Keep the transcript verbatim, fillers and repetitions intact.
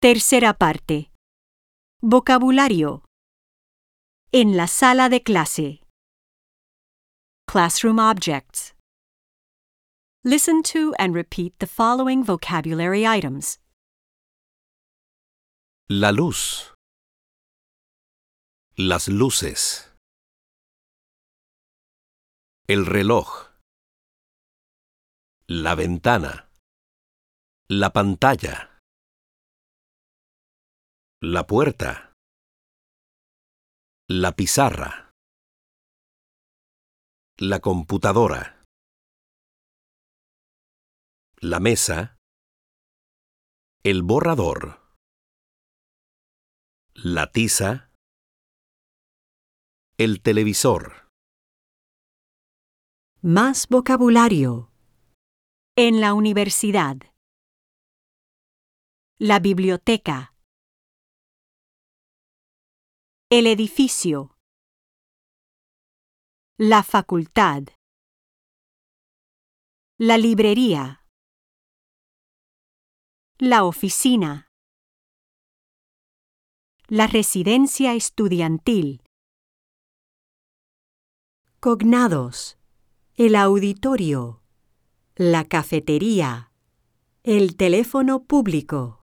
Tercera parte. Vocabulario. En la sala de clase. Classroom objects. Listen to and repeat the following vocabulary items. La luz. Las luces. El reloj. La ventana. La pantalla. La puerta. La pizarra. La computadora. La mesa. El borrador. La tiza. El televisor. Más vocabulario. En la universidad. La biblioteca. El edificio. La facultad. La librería. La oficina. La residencia estudiantil. Cognados. El auditorio. La cafetería. El teléfono público.